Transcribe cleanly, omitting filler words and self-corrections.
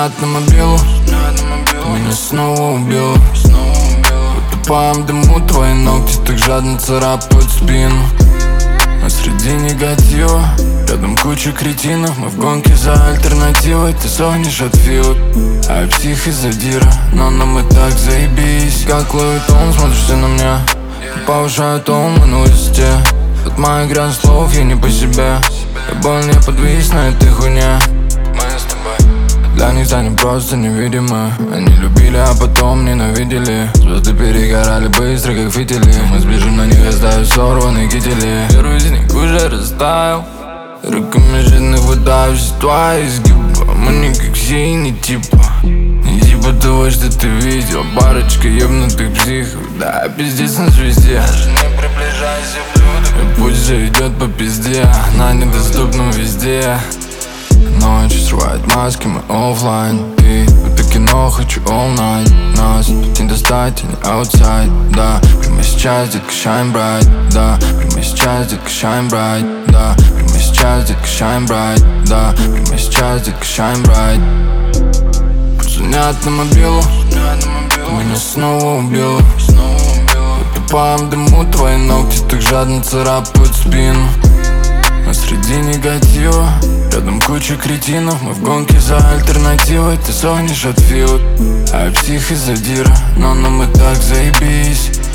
Звонят на мобилу, ты меня снова убила. В тупом дыму твои ногти так жадно царапают спину. А среди негатива рядом куча кретинов. Мы в гонке за альтернативой. Ты сохнешь от филок, а я псих из-за дира. Но нам и так заебись. Как Луи Тон, смотришь ты на меня и повышаю тон на листе. От моих грязных слов я не по себе. Я больно подвис на этой хуйне. Для них станем просто невидимы. Они любили, а потом ненавидели. Звезды перегорали быстро, как фитили. Мы сбежим на них, оставив сорванные кители. Первый из них уже растаял. Руками жадных пытаюсь твои изгиба. Мы не как синий типа. Не типа того, что ты видел. Парочка ебнутых психов. Да, пиздец на звезде. Даже не приближайся, блюдо. Путь же идет по пизде. Она недоступна везде. Ночь срывает маски, мы оффлайн. И это кино хочу all night. Нас тут не достать, и не outside. Да, прямо сейчас, детка, shine bright. Да, прямо сейчас, детка, shine bright. Да, прямо сейчас, детка, shine bright. Да, прямо сейчас, детка, shine bright. Позвонят на мобилу, ты меня снова убила. В тупом дыму твои ногти так жадно царапают спину. А среди негатива рядом куча кретинов. Мы в гонке за альтернативой. Ты сохнешь от филок, а я псих из-за дира. Но нам и так заебись.